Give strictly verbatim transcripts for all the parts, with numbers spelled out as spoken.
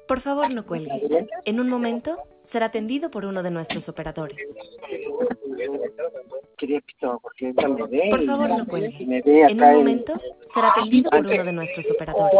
Por favor, no cuelgue. En un momento será atendido por uno de nuestros operadores. Quería que estaba porque ella me ve. Por y favor, me- no cuelgue. Me ve En acá un en- momento será atendido por uno de nuestros operadores.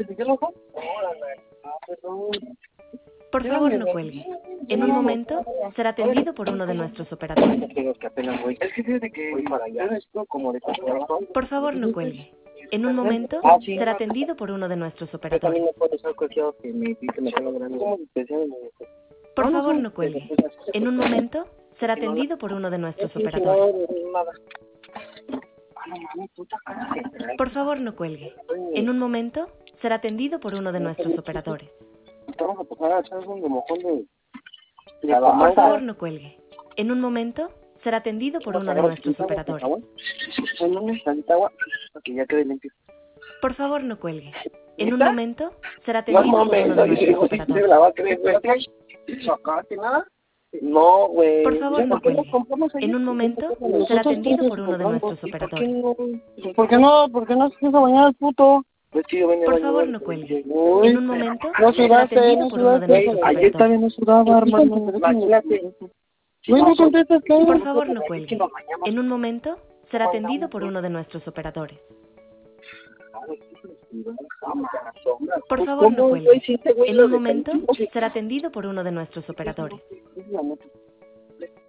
Por favor, no cuelgue. En un momento será atendido por uno de nuestros operadores. Creo que apenas voy. Es que fíjate que voy para allá. Esto como de corazón. Por favor, no cuelgue. En un momento Ah, sí. será atendido por uno de nuestros Yo también operadores. me puedo ser cualquiera que me dice que me tengo grande. ¿Cómo te decía? Por favor, no cuelgue. En un momento será atendido por uno de nuestros Sí, sí, operadores. no, nada. Ah, no mames, puta cara. Por favor, no cuelgue. En un momento será atendido por uno de nuestros operadores. Vamos a pasar a echar un mojón de... de Por Salamanca. favor, no cuelgue. En un momento será atendido por uno de nuestros operadores. No necesita agua, porque ya quede limpio. Por favor, no cuelgue. En un ¿Neta? momento será No atendido por mames, uno de no, nuestros se operadores. la va a creer, güey. ¿Sacaste nada? No, güey. Por favor, Ya, no ¿por qué cuelgue. compramos ayer? En un momento Nosotros será atendido todos por uno de compramos. nuestros ¿Y por qué operadores. no? ¿Por qué no? ¿Por qué no se quiso bañar el puto? Pues sí, yo venía Por a bañar. favor, no cuelgue. Uy, En un momento no será sudaste, atendido no por uno de sudaste. nuestros Ayer operadores. también no sudaba, hermano. Imagínate. Güey, no contestas, ¿qué? Por favor, no cuelgue. En un momento será atendido por uno de nuestros operadores. Por favor, no cuelgue. En un momento será atendido por uno de nuestros operadores.